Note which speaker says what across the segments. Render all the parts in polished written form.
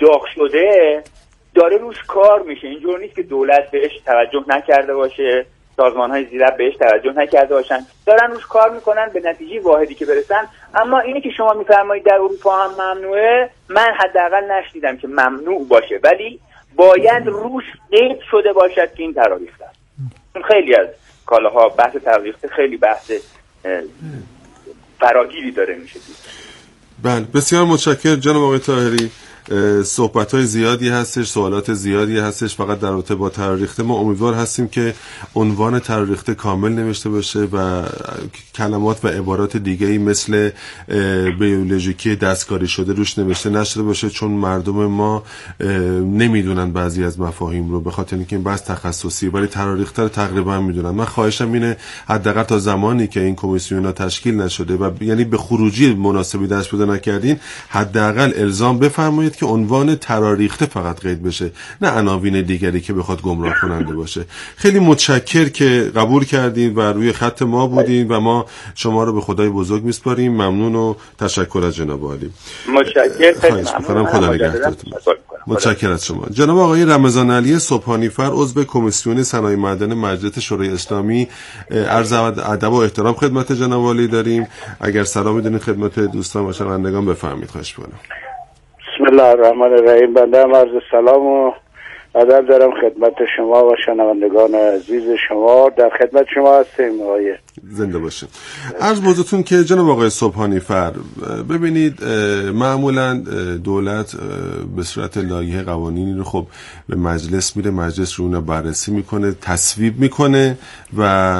Speaker 1: داغ شده داره روش کار میشه. اینجور نیست که دولت بهش توجه نکرده باشه، سازمان‌های زیر بهش توجه نکرده باشن، دارن روش کار میکنن به نتیجه واحدی که برسن. اما اینی که شما میفرمایید در اروپا هم ممنوعه، من حداقل نشنیدم که ممنوع باشه، ولی باید روش قید شده باشد که این تراریخته است. خیلی از کالاها بحث تراریخته خیلی بحث فراگیری داره میشه.
Speaker 2: بله، بسیار متشکرم جناب آقای طاهری. صحبت‌های زیادی هستش، سوالات زیادی هستش فقط در رابطه با تراریخته. ما امیدوار هستیم که عنوان تراریخته کامل نوشته باشه و کلمات و عبارات دیگه‌ای مثل بیولوژیکی دستکاری شده روش نوشته نشده باشه، چون مردم ما نمیدونن بعضی از مفاهیم رو، به خاطر اینکه این بحث تخصصی، ولی تراریخته رو تقریبا میدونن. من خواهشم اینه حداقل تا زمانی که این کمیسیون‌ها تشکیل نشده و یعنی به خروجی مناسبی دست پیدا نکردین، حداقل الزام بفرمایید که عنوان تراریخته فقط قید بشه، نه عناوین دیگری که بخواد گمراه کننده باشه. خیلی متشکر که قبول کردین و روی خط ما بودین و ما شما رو به خدای بزرگ میسپاریم. ممنون و تشکر از جناب عالی.
Speaker 1: متشکرم.
Speaker 2: خدا نگهدارتون. متشکرم از شما. جناب آقای رمضان علی صبحانیفر، عضو کمیسیون صنایع معدن مجلس شورای اسلامی، عرض ادب و احترام خدمت جناب عالی داریم. اگر سلام بدین خدمت دوستان و شنوندگان بفرمایید. خواهش می‌کنم.
Speaker 3: بسم الله الرحمن الرحیم. بنده هم عرض سلام و ادب دارم خدمت شما و شنوندگان عزیز شما. در خدمت شما هستیم آقای.
Speaker 2: زنده باشین. عرض بزرگتون که جناب آقای صبحانیفر، ببینید معمولا دولت به صورت لایحه قوانینی رو خب به مجلس میره، مجلس رو اون بررسی میکنه، تصویب میکنه و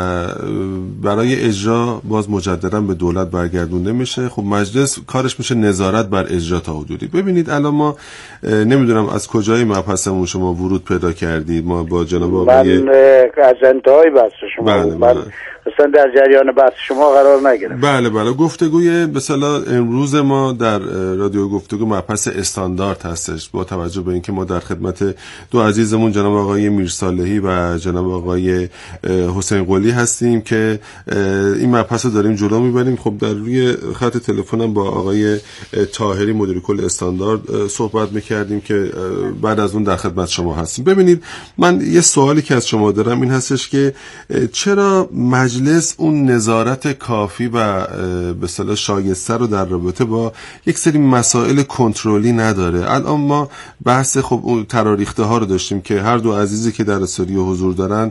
Speaker 2: برای اجرا باز مجددا به دولت برگردونده میشه. خب مجلس کارش میشه نظارت بر اجرا تا حدودی. ببینید الان ما نمیدونم از کجای مبحثمون شما ورود پیدا کردید. ما با جناب آقای
Speaker 3: من از انتهای بحث شما من اصلا در جریان بحث شما قرار نگرفتم.
Speaker 2: بله گفتگوی به اصطلاح امروز ما در رادیو گفتگو مبحث استاندارد هستش، با توجه به اینکه ما در خدمت دو عزیزمون جناب آقای میرصالحی و جناب آقای حسین قلی هستیم که این مبحث رو داریم جلو میبریم. خب در روی خط تلفنم با آقای طاهری مدیر کل استاندارد صحبت میکردیم که بعد از اون در خدمت شما هستیم. ببینید من یه سوالی که از شما دارم این هستش که چرا مجلس اون نظارت کافی و به اصطلاح شایسته رو در رابطه با یک سری مسائل کنترلی نداره؟ الان ما بحث خب اون تراریخته ها رو داشتیم که هر دو عزیزی که در استودیو حضور دارن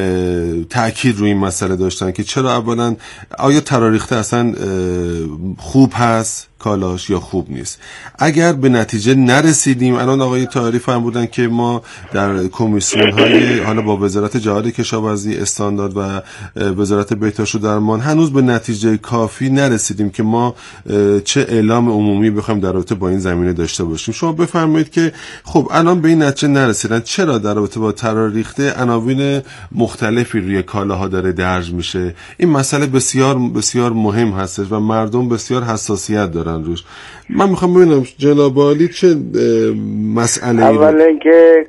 Speaker 2: تأکید روی این مسئله داشتن که چرا اولا آیا تراریخته اصلا خوب هست کالاش یا خوب نیست. اگر به نتیجه نرسیدیم، الان آقای طاهری فرمودن که ما در کمیسیون های حالا با وزارت جهاد کشاورزی، استاندارد و وزارت بهداشت و درمان هنوز به نتیجه کافی نرسیدیم که ما چه اعلام عمومی بخوایم در رابطه با این زمینه داشته باشیم. شما بفرمایید که خب الان به این نتیجه نرسیدن، چرا در رابطه با تراریخته عناوین مختلفی روی کالاها داره درج میشه؟ این مسئله بسیار بسیار مهم هستش و مردم بسیار حساسیت دارن روش. من میخوام ببینم جناب عالی چه مسئله
Speaker 3: اول اینکه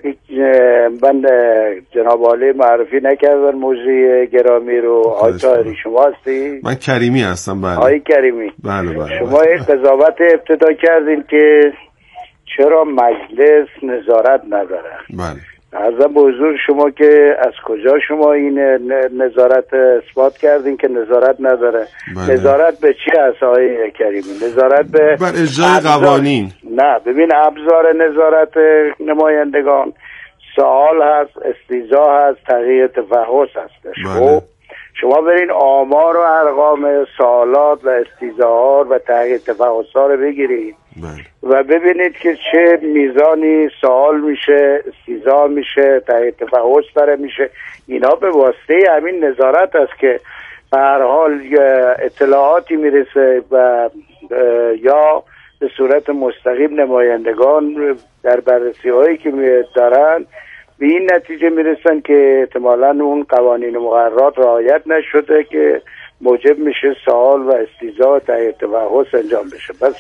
Speaker 3: من جناب عالی معرفی نکردن موضوع گرامی رو. آقای طاهری شما هستی؟
Speaker 2: من کریمی هستم. بله
Speaker 3: آقای کریمی.
Speaker 2: بله.
Speaker 3: شما یک قضاوت ابتدا کردین که چرا مجلس نظارت نداره.
Speaker 2: بله.
Speaker 3: عرضم به حضور شما که از کجا شما این نظارت اثبات کردین که نظارت نداره؟
Speaker 2: بله.
Speaker 3: نظارت به چی هست آقای کریمی؟ نظارت به
Speaker 2: بر اجرای قوانین.
Speaker 3: نه ببین، ابزار نظارت نمایندگان سوال هست، استیضاح هست، تغییر تفحص هستش.
Speaker 2: بله.
Speaker 3: شما برین آمار و ارقام سوالات و استیضاحات و تغییر تفحص‌ها رو بگیرید.
Speaker 2: بله.
Speaker 3: و ببینید که چه میزانی سوال میشه، استیضاح میشه، تغییر تفحص داره میشه. اینا به واسطه همین نظارت است که به هر حال اطلاعاتی میرسه و یا به صورت مستقیم نمایندگان در بررسی هایی که دارن به این نتیجه میرسن که احتمالاً اون قوانین مقررات رعایت نشده که موجب میشه سوال و استیضاح و تغییر تفحص انجام بشه. پس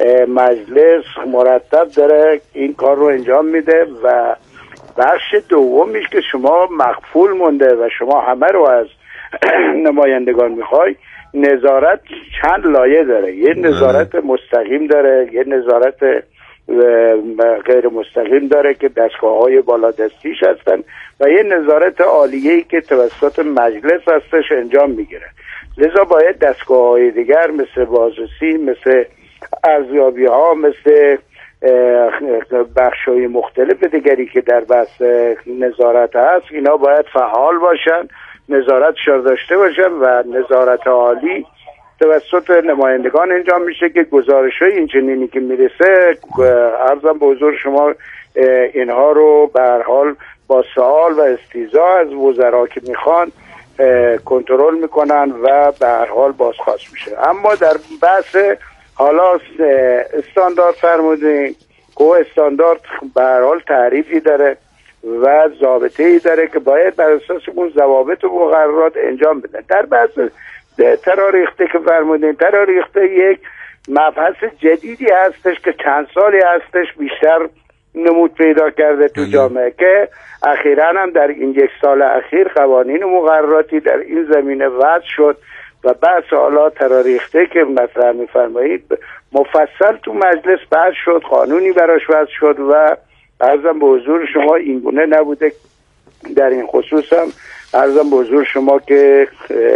Speaker 3: مجلس مرتب داره این کار رو انجام میده. و بخش دومیش که شما مغفول مونده و شما همه رو از نمایندگان میخوای، نظارت چند لایه داره. یه نظارت مستقیم داره، یه نظارت غیر مستقیم داره که دستگاه‌های بالادستیش هستن و یه نظارت عالیه‌ای که توسط مجلس هستش انجام میگیره. لذا باید دستگاه‌های دیگر مثل بازرسی، مثل ارزیابی‌ها، مثل بخش‌های مختلف دیگری که در بحث نظارت هست، اینا باید فعال باشن، نظارتشان داشته باشن و نظارت عالی توسط نمایندگان انجام میشه که گزارش‌های این چنینی که میرسه، عرضم به حضور شما، اینها رو به هر حال با سوال و استیضاح از وزرا که میخوان کنترل میکنن و به هر حال بازخواست میشه. اما در بحث حالا استاندارد فرمودین که استاندارد به هر حال تعریفی داره و ضابطه‌ای داره که باید بر اساس اون ضوابط و مقررات انجام بدن. در بحث تراریخته که فرمودین، تراریخته یک مبحث جدیدی هستش که چند سالی هستش بیشتر نمود پیدا کرده تو جامعه، که اخیراً هم در این یک سال اخیر قوانین و مقرراتی در این زمینه وضع شد و بحث حالا تراریخته که مطرح می‌فرمایید مفصل تو مجلس بحث شد، قانونی براش وضع شد و عرضم به حضور شما این گونه نبوده. در این خصوص هم عرضم به حضور شما که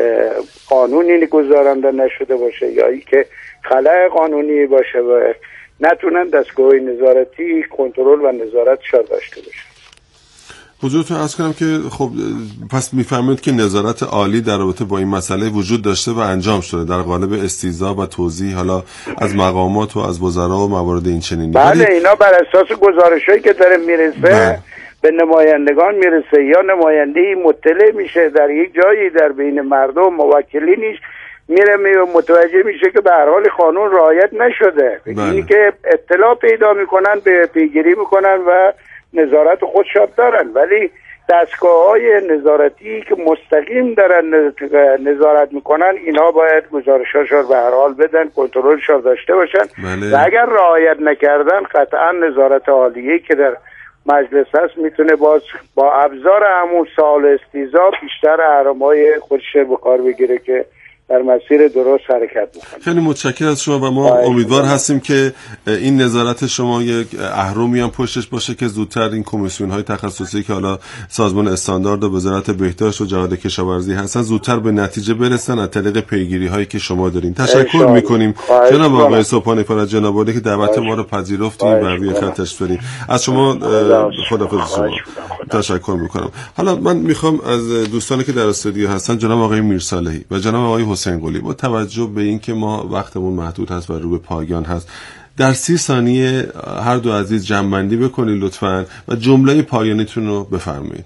Speaker 3: قانونی گذارنده نشده باشه یا ای که خلأ قانونی باشه و نتونن دستگاه نظارتی کنترل و نظارتش داشته باشه.
Speaker 2: حضورتون عرض کنم که خب پس میفهمید که نظارت عالی در رابطه با این مسئله وجود داشته و انجام شده در قالب استیضاح و توضیح حالا از مقامات و از وزرا و موارد این چنینی.
Speaker 3: بله، اینا بر اساس گزارشایی که داره میرسه به نمایندگان میرسه یا نماینده‌ای مطلع میشه در یک جایی در بین مردم موکلینش میره متوجه میشه که به هر حال قانون رعایت نشده. اینی که اطلاع پیدا میکنن، به پیگیری میکنن و نظارت خودشان دارن، ولی دستگاه‌های نظارتی که مستقیم دارن نظارت میکنن اینا باید گزارشاشون به هر حال بدن، کنترلشون داشته باشن. و اگر رعایت نکردن قطعا نظارت عالیه که در مجلس هست میتونه باز با ابزار همون سوال استیضاح بیشتر اهرم‌های خودش به کار بگیره که در مسیر درست حرکت میکنه.
Speaker 2: خیلی متشکرم از شما و ما امیدوار هستیم که این نظارت شما یک اهرمی هم پشتش باشه که زودتر این کمیسیون‌های تخصصی که حالا سازمان استاندارد و وزارت بهداشت و جهاد کشاورزی هستن زودتر به نتیجه برسن از طریق پیگیری‌هایی که شما دارین. تشکر می‌کنیم جناب آقای صبحانی فر از جناب عالی که دعوت ما رو پذیرفتید و روی خط تشریف دارید. از شما خداحافظ شما تشکر می‌کنم. حالا من می‌خوام از دوستانی که در استودیو هستن جناب آقای میرصالحی و جناب آقای حسین قلی با توجه به اینکه ما وقتمون محدود هست و رو به پایان هست در 30 ثانیه هر دو عزیز جمع‌بندی بکنید لطفاً و جمله پایانیتون رو بفرمایید.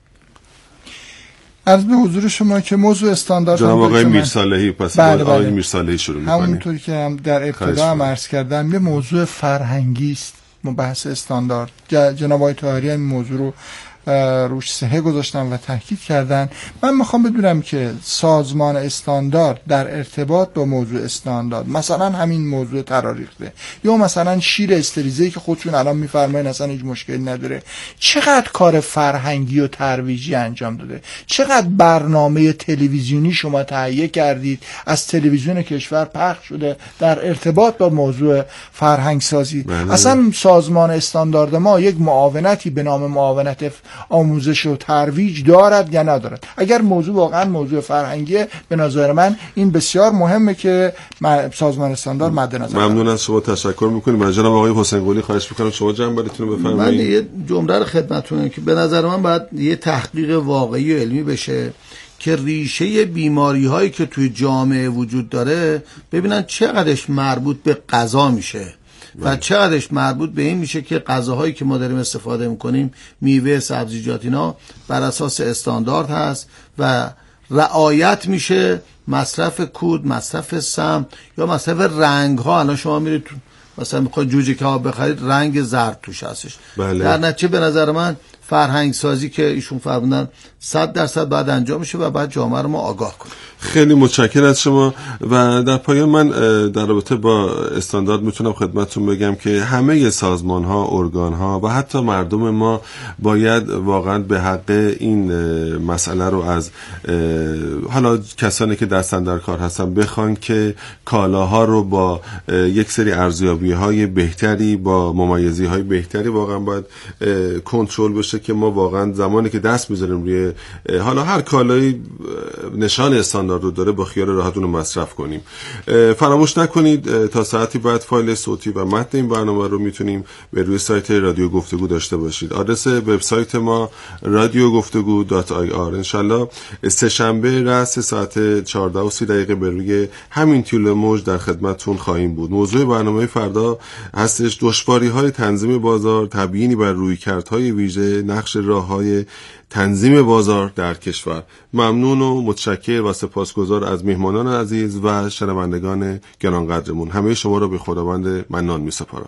Speaker 4: عرض به حضور شما که موضوع استاندارد
Speaker 2: جناب آقای میرصالحی پس آقای میرصالحی شروع می‌کنیم.
Speaker 4: همونطوری که هم در ابتدا هم عرض کردم یه موضوع فرهنگی است بحث استاندارد. جناب آقای طاهری این موضوع رو روش سهه گذاشتن و تاکید کردن. من میخوام بدونم که سازمان استاندارد در ارتباط با موضوع استاندارد، مثلا همین موضوع تراریخته یا مثلا شیر استریزه‌ای که خودشون الان میفرمایین اصلا هیچ مشکلی نداره، چقدر کار فرهنگی و ترویجی انجام داده؟ چقدر برنامه تلویزیونی شما تهیه کردید از تلویزیون کشور پخش شده در ارتباط با موضوع فرهنگ سازی؟ اصلا سازمان استاندارد ما یک معاونتی به نام معاونت آموزش و ترویج دارد یا ندارد؟ اگر موضوع واقعا موضوع فرهنگیه به نظر من این بسیار مهمه که سازمان استاندارد مد نظر.
Speaker 2: ممنون از شما، تشکر میکنیم. و جناب آقای حسین قلی خواهش میکنم شما جنبندیتون رو بفرمایید.
Speaker 5: من یه جمله رو خدمتتون که به نظر من باید یه تحقیق واقعی و علمی بشه که ریشه بیماری هایی که توی جامعه وجود داره ببینن چقدرش مربوط به غذا میشه و چقدرش مربوط به این میشه که غذاهایی که ما داریم استفاده میکنیم، میوه، سبزیجات، اینا بر اساس استاندارد هست و رعایت میشه. مصرف کود، مصرف سم یا مصرف رنگ ها، الان شما میرید مثلا میخواید جوجه کباب بخرید رنگ زرد توش هستش.
Speaker 2: بله.
Speaker 5: در نتیجه به نظر من فرهنگ سازی که ایشون فرمودن 100% بعد انجام میشه و بعد جامعه رو ما آگاه کنیم.
Speaker 2: خیلی متشکرم از شما. و در پایان من در رابطه با استاندارد میتونم خدمتتون بگم که همه سازمان ها، ارگان ها و حتی مردم ما باید واقعا به حق این مسئله رو از حالا کسانی که در استاندارد کار هستن بخوان که کالاها رو با یک سری ارزیابی های بهتری، با ممیزی های بهتری واقعا باید کنترل بشه که ما واقعا زمانی که دست میذاریم روی حالا هر کالایی نشان استاندارد رو داره با خیال راحت اون رو مصرف کنیم. فراموش نکنید تا ساعتی بعد فایل صوتی و متن این برنامه رو میتونیم به روی سایت رادیو گفتگو داشته باشید. آدرس وبسایت ما radiogoftagu.ir. انشالله سه شنبه رأس ساعت 14:30 به روی همین طول موج در خدمتتون خواهیم بود. موضوع برنامه فردا هستش دشواری‌های تنظیم بازار، تبیینی بر رویکردهای ویژه، نقش راه‌های تنظیم بازار در کشور. ممنون و متشکر و سپاسگزار از مهمانان عزیز و شنوندگان گرانقدرمون. همه شما را به خداوند منان می‌سپارم.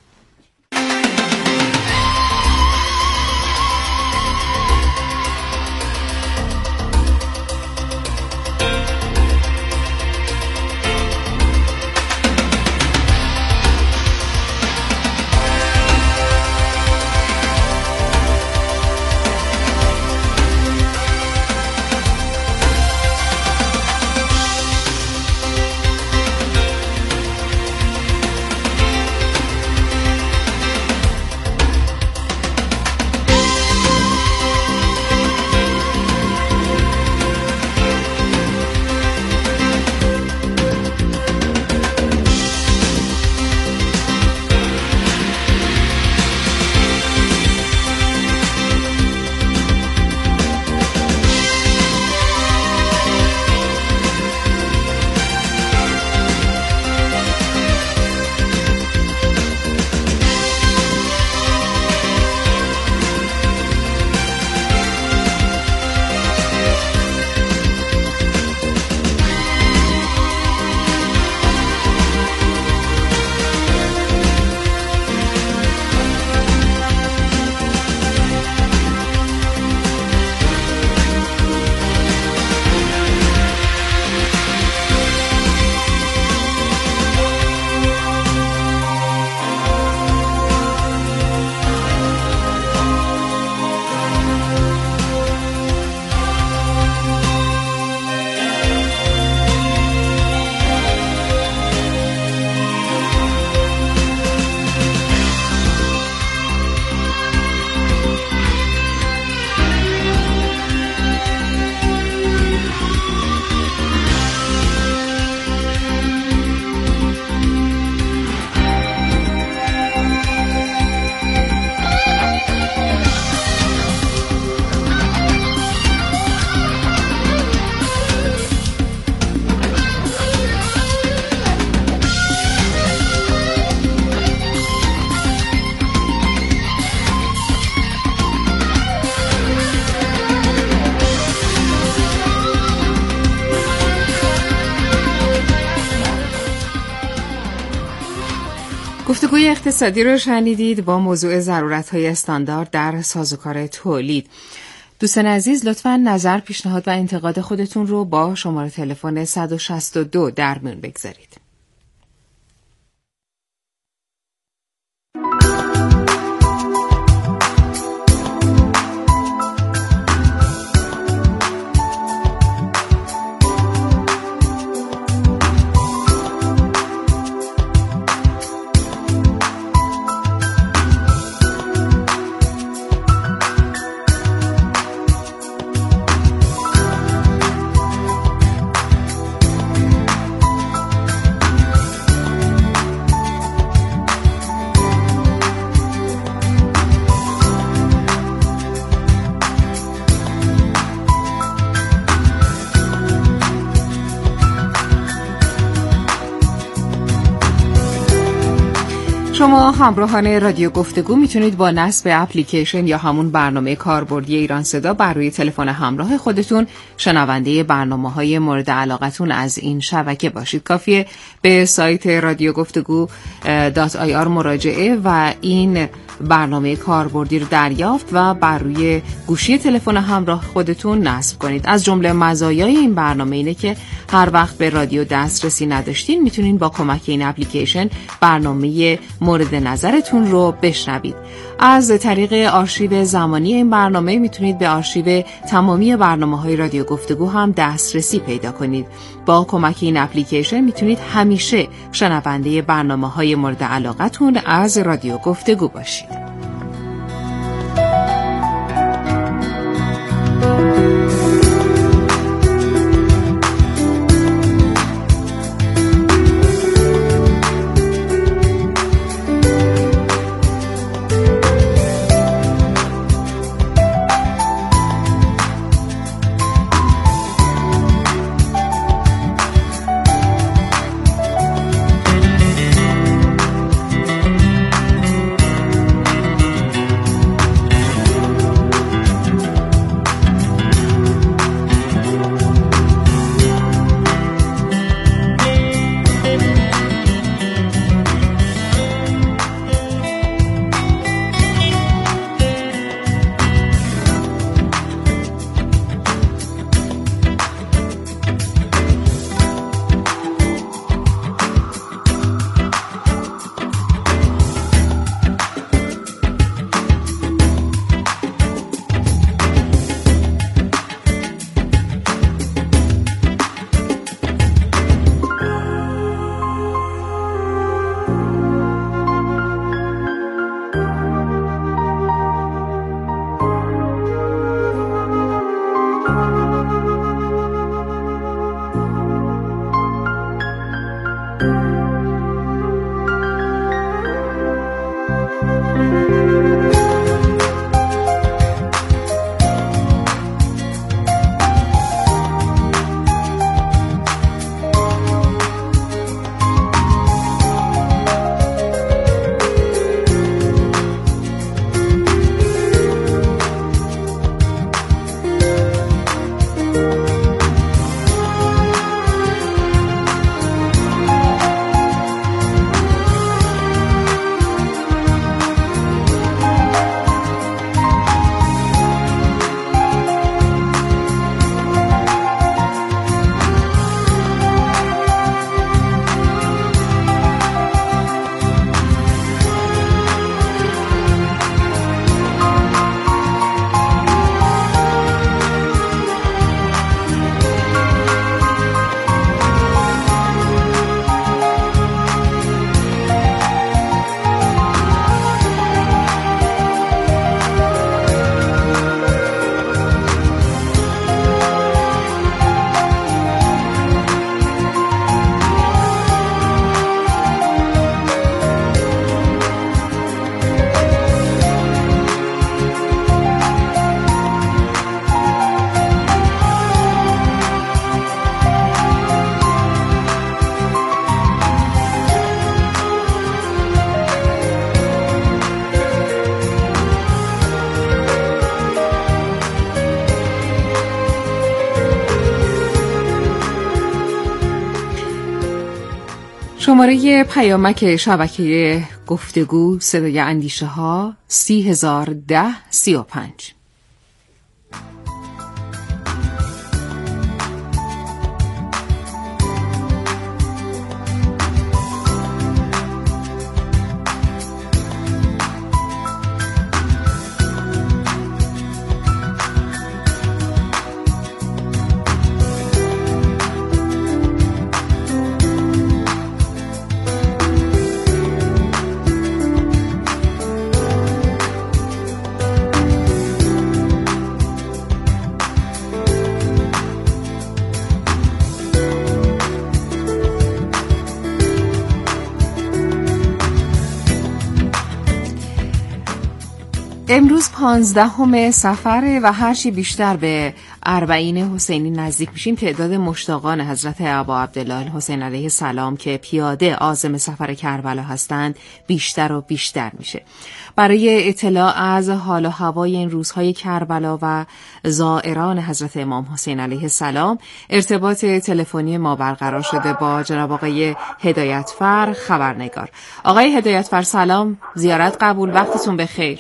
Speaker 6: گفتگوی اقتصادی رو شنیدید با موضوع ضرورت‌های استاندارد در سازوکار تولید. دوستان عزیز لطفاً نظر، پیشنهاد و انتقاد خودتون رو با شماره تلفن 162 در میون بگذارید. شما همراهان رادیو گفتگو میتونید با نصب اپلیکیشن یا همون برنامه کاربردی ایران صدا بر روی تلفن همراه خودتون شنونده برنامه‌های مورد علاقتون از این شبکه باشید. کافیه به سایت رادیو گفتگو .ir مراجعه و این برنامه کاربردی رو دریافت و بر روی گوشی تلفن همراه خودتون نصب کنید. از جمله مزایای این برنامه اینه که هر وقت به رادیو دسترسی نداشتین میتونین با کمک این اپلیکیشن برنامه مورد نظرتون رو بشنوید. از طریق آرشیو زمانی این برنامه میتونید به آرشیو تمامی برنامه‌های رادیو گفتگو هم دسترسی پیدا کنید. با کمک این اپلیکیشن میتونید همیشه شنونده برنامه‌های مورد علاقتون از رادیو گفتگو باشید. شماره پیامک شبکه گفتگو صدای اندیشه ها 301035. امروز 15 صفر و هرچی بیشتر به اربعین حسینی نزدیک میشیم تعداد مشتاقان حضرت ابا عبدالله الحسین علیه السلام که پیاده عازم سفر کربلا هستند بیشتر و بیشتر میشه. برای اطلاع از حال و هوای این روزهای کربلا و زائران حضرت امام حسین علیه السلام ارتباط تلفنی ما برقرار شده با جناب آقای هدایتفر خبرنگار. آقای هدایتفر سلام، زیارت قبول، وقتتون بخیر.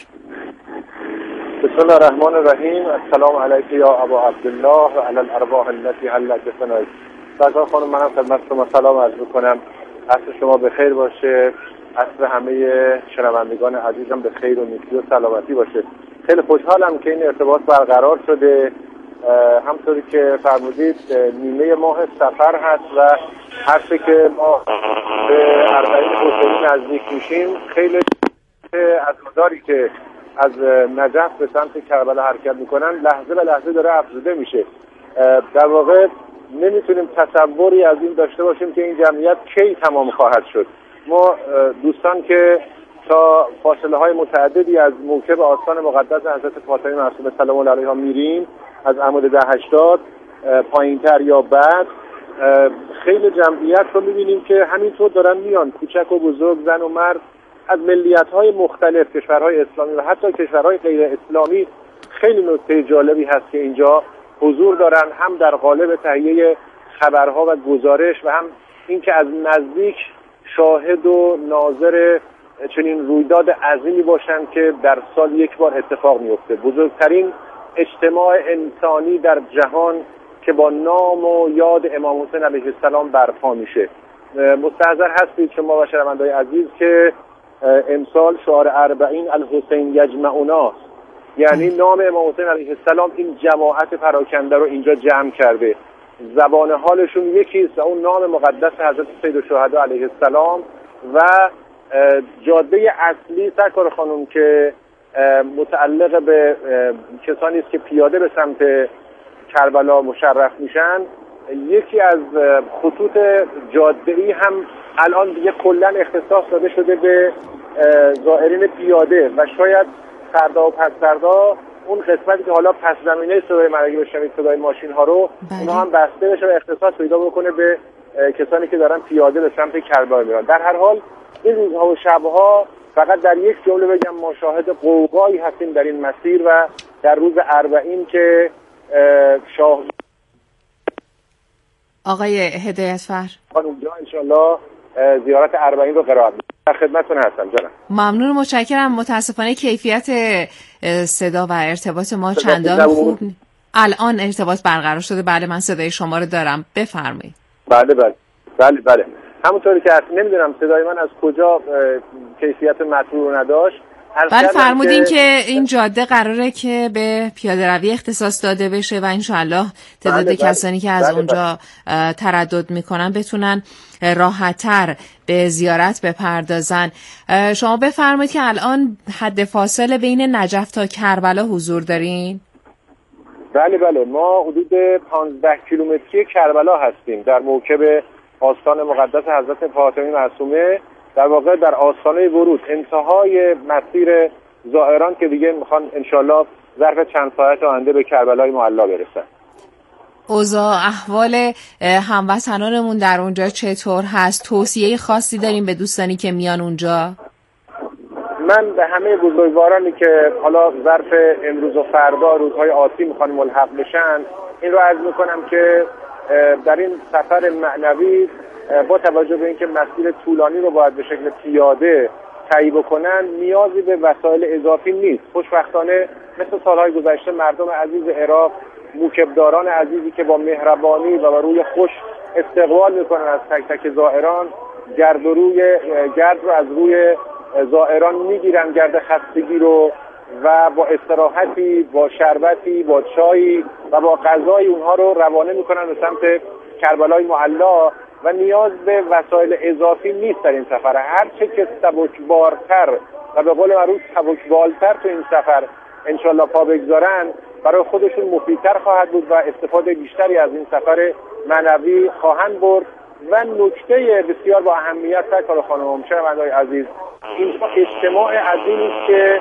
Speaker 7: بسم الله الرحمن الرحیم. السلام علیک یا ابا عبدالله و علی الارواح التي حلت بفنایک. سرکار خانم، منم خدمت شما سلام عرض میکنم. عصر شما بخیر باشه، عصر همه شنوندگان عزیزم به خیر و نیکی و سلامتی باشه. خیلی خوشحالم که این ارتباط برقرار شده. همطوری که فرمودید نیمه ماه صفر هست و هر چه که ما به اربعین حسینی نزدیک میشیم خیلی از مداری که از نجف به سمت کربلا حرکت میکنن لحظه به لحظه داره افزوده میشه. در واقع نمیتونیم تصوری از این داشته باشیم که این جمعیت کی تمام خواهد شد. ما دوستان که تا فاصله های متعددی از موکب آستان مقدس حضرت فاطمه معصومه سلام الله علیها میریم، از عمود 1080 پایینتر یا بعد، خیلی جمعیت رو میبینیم که همینطور دارن میان، کوچک و بزرگ، زن و مرد، از ملیت‌های مختلف، کشورهای اسلامی و حتی کشورهای غیر اسلامی. خیلی نکته جالبی هست که اینجا حضور دارن، هم در قالب تهیه خبرها و گزارش و هم اینکه از نزدیک شاهد و ناظر چنین رویداد عظیمی باشن که در سال یک بار اتفاق میفته. بزرگترین اجتماع انسانی در جهان که با نام و یاد امام حسین علیه السلام برپا میشه. مستحضر هستید شما و شنونده‌های عزیز که امسال شعار اربعین الحسین یجمعنا، یعنی نام امام حسین علیه السلام این جماعت پراکنده رو اینجا جمع کرده. زبان حالشون یکیست و اون نام مقدس حضرت سیدالشهدا علیه السلام و جاده اصلی سرکار خانم که متعلق به کسانی است که پیاده به سمت کربلا مشرف میشن، یکی از خطوط جاده‌ای هم الان دیگه کلاً اختصاص داده شده به زائرین پیاده و شاید فردا و پس فردا اون قسمتی که حالا پس زمینه صدای مرگی بشنوید، صدای ماشین ها رو، اونها هم بسته بشه و اختصاص پیدا بکنه به کسانی که دارن پیاده به سمت کربلا میرن. در هر حال این روزها و شبها فقط در یک جمله بگم ما شاهد قوقایی هستیم در این مسیر و در روز اربعین که شاه
Speaker 6: آقای هدایتفر
Speaker 7: اونجا انشالله زیارت اربعین رو قرائت در خدمتتون هستم جانم.
Speaker 6: ممنون، متشکرم. متاسفانه کیفیت صدا و ارتباط ما چندان خوب الان ارتباط برقرار شده. بله من صدای شما رو دارم، بفرمایید.
Speaker 7: بله همونطوری که نمیدونم صدای من از کجا کیفیت مطلوب رو نداشت.
Speaker 6: بله فرمودین که این جاده قراره که به پیاده روی اختصاص داده بشه و انشالله تعداد کسانی که از اونجا تردد میکنن بتونن راحت‌تر به زیارت بپردازن. شما بفرمایید که الان حد فاصله بین نجف تا کربلا حضور دارین؟
Speaker 7: بله ما حدود 15 کیلومتری کربلا هستیم، در موکب آستان مقدس حضرت فاطمه معصومه، در واقع در آستانه ورود، انتهای مسیر زائران که دیگه میخوان انشالله ظرف چند ساعت آینده به کربلای معلا برسن.
Speaker 6: اوضاع احوال هموطنانمون در اونجا چطور هست؟ توصیه خاصی داریم به دوستانی که میان اونجا؟
Speaker 7: من به همه بزرگوارانی که حالا ظرف امروز و فردا روزهای آتی میخوان ملحق بشن این رو عرض میکنم که در این سفر معنوی با توجه به اینکه مسیر طولانی رو باید به شکل پیاده طی بکنن نیازی به وسایل اضافی نیست. خوشبختانه مثل سالهای گذشته مردم عزیز عراق، موکبداران عزیزی که با مهربانی و روی خوش استقبال میکنن از تک تک زائران، گرد رو از روی زائران میگیرن، گرد خستگی رو، و با استراحتی، با شربتی، با چایی و با غذای اونها رو روانه میکنن به سمت کربلای معلا و نیاز به وسایل اضافی نیست در این سفر. هر چه که سبکبارتر و به قول معروف سبکبالتر تو این سفر انشالله پا بگذارن برای خودشون مفیدتر خواهد بود و استفاده بیشتری از این سفر معنوی خواهند برد. و نکته بسیار با اهمیت سرکار خانم شنونده‌های عزیز، این اجتماع عظیمی است که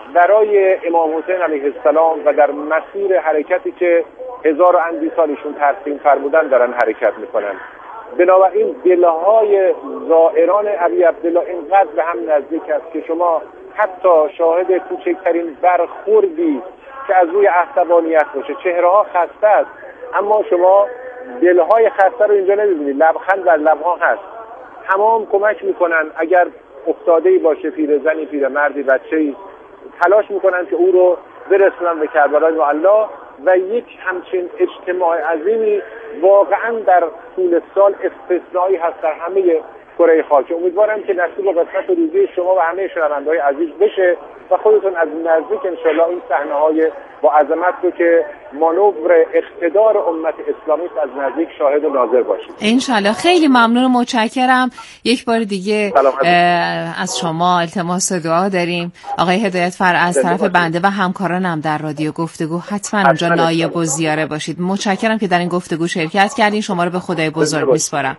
Speaker 7: برای امام حسین علیه السلام و در مسیر حرکتی که 1000 اندی سال ایشون ترسیم فرمودن دارن حرکت میکنن. بنابراین دلهای زائران ابی عبدالله اینقدر به هم نزدیک است که شما حتی شاهد کوچکترین برخوردی که از روی عصبانیت باشه، چهره ها خسته است اما شما دلهای خسته رو اینجا نمیبینید، لبخند در لبها هست. تمام کمک میکنن، اگر افتاده‌ای باشه، پیرزنی، پیرمردی، بچه‌ای، تلاش میکنن که او رو برسونن به کربلای معلی و یک همچین اجتماع عظیمی واقعا در طول سال استثنایی هست در همه کره خاک. امیدوارم که نصیب و قسمت و روزی شما و همه شنونده‌های عزیز بشه و خودتون از نزدیک انشالله این صحنه‌های با عظمت رو که مانور اقتدار امت اسلامی از نزدیک شاهد و ناظر باشید.
Speaker 6: انشالله. خیلی ممنون و متشکرم. یک بار دیگه از شما التماس دعا داریم. آقای هدایتفر از طرف بنده و همکارانم در رادیو گفتگو حتما اونجا نایب و زیاره باشید. متشکرم که در این گفتگو شرکت کردین. شما رو به خدای بزرگ میسپارم.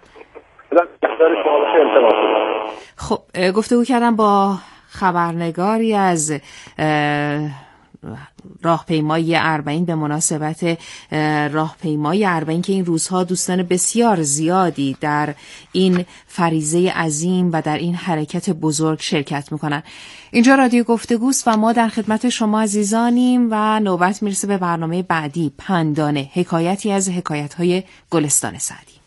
Speaker 6: خب گفتگو کردم با خبرنگاری از راهپیمایی اربعین به مناسبت راهپیمایی اربعین که این روزها دوستان بسیار زیادی در این فریضه عظیم و در این حرکت بزرگ شرکت میکنن. اینجا رادیو گفتگوست و ما در خدمت شما عزیزانیم و نوبت میرسه به برنامه بعدی، پندانه، حکایتی از حکایت‌های گلستان سعدی.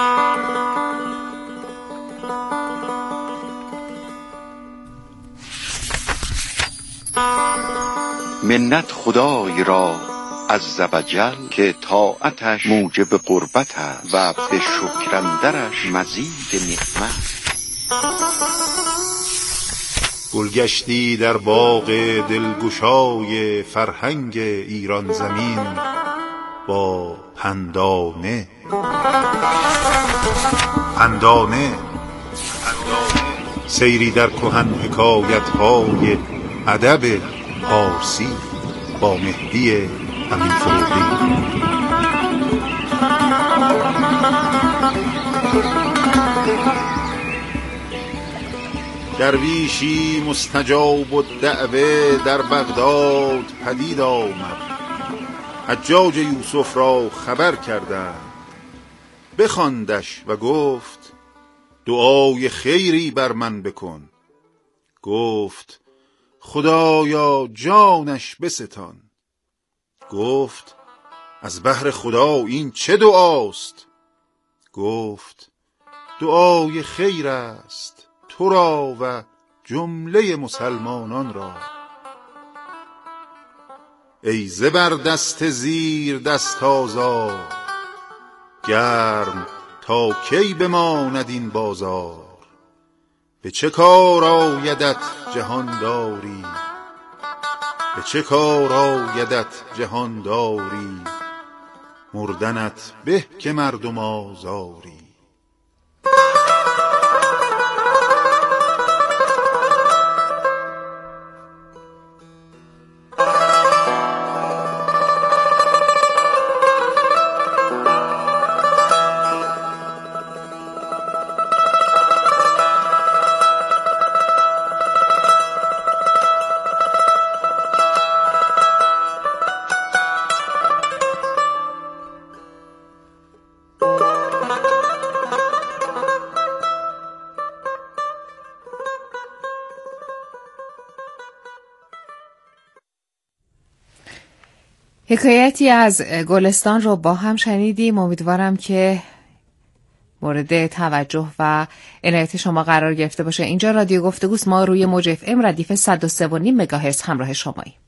Speaker 8: منت خدای را عز و جل که طاعتش موجب قربت است و به شکر اندرش مزید نعمت.
Speaker 9: گلگشتی در باغ دلگشای فرهنگ ایران زمین با پندانه. سیری در کهن حکایت‌های ادب پارسی با مهدی امین فروغی. درویشی مستجاب الدعوه در بغداد پدید آمد. حجاج یوسف را خبر کردند، بخواندش و گفت دعای خیری بر من بکن. گفت خدایا جانش بستان. گفت از بهر خدا این چه دعاست؟ گفت دعای خیر است تو را و جمله مسلمانان را. ای زبردست زیر دست آزار، گرم تا کی بماند این بازار. به چه کار آیدت جهانداری، به چه کار آیدت جهانداری. مردنت به که مردم آزاری.
Speaker 6: حکایتی از گلستان رو با هم شنیدیم. امیدوارم که مورد توجه و عنایت شما قرار گرفته باشه. اینجا رادیو گفتگوست. ما روی موج FM ردیف 103.5 مگاهرتز همراه شماییم.